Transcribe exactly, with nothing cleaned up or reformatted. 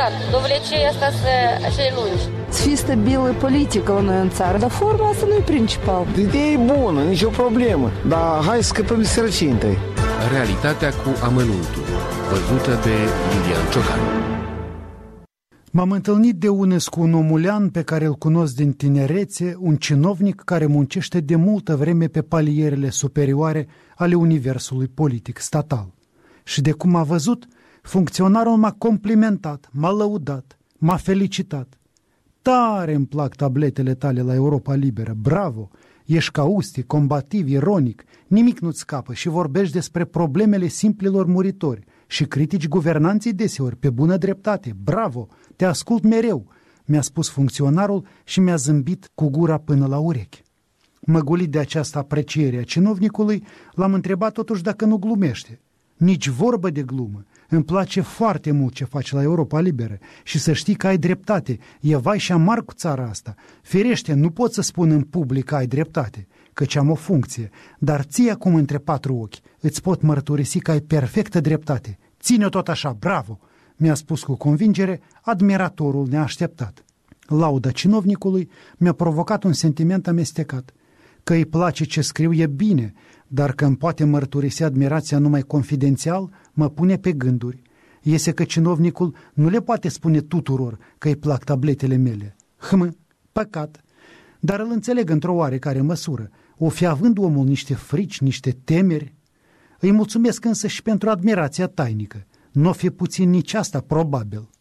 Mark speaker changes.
Speaker 1: adevărat. Dovlecei asta să așa lungi.
Speaker 2: Să fie stabilă politică la noi în țară, dar forma asta nu e principal.
Speaker 3: Ideea e bună, nicio problemă, dar hai să scăpăm de sărăcie întâi.
Speaker 4: Realitatea cu amănuntul, văzută de Lilian Ciocan.
Speaker 5: M-am întâlnit de unăs cu un omulean pe care îl cunosc din tinerețe, un cinovnic care muncește de multă vreme pe palierele superioare ale universului politic statal. Și de cum a văzut, funcționarul m-a complimentat, m-a lăudat, m-a felicitat. Tare îmi plac tabletele tale la Europa Liberă, bravo! Ești caustic, combativ, ironic, nimic nu-ți scapă și vorbești despre problemele simplilor muritori și critici guvernanții deseori, pe bună dreptate, bravo! Te ascult mereu, mi-a spus funcționarul și mi-a zâmbit cu gura până la urechi. Măgulit de această apreciere a cinovnicului, l-am întrebat totuși dacă nu glumește. Nici vorbă de glumă. Îmi place foarte mult ce faci la Europa Liberă și să știi că ai dreptate. E vai și amar cu țara asta. Firește, nu pot să spun în public că ai dreptate, căci am o funcție, dar ție acum între patru ochi îți pot mărturisi că ai perfectă dreptate. Ține-o tot așa, bravo! Mi-a spus cu convingere admiratorul neașteptat. Lauda cinovnicului mi-a provocat un sentiment amestecat. Că îi place ce scriu e bine, dar că îmi poate mărturisi admirația numai confidențial, mă pune pe gânduri. Iese că cinovnicul nu le poate spune tuturor că îi plac tabletele mele. Hm, păcat. Dar îl înțeleg într-o oarecare măsură. O fi având omul niște frici, niște temeri. Îi mulțumesc însă și pentru admirația tainică. Nu o fi puțin nici asta, probabil.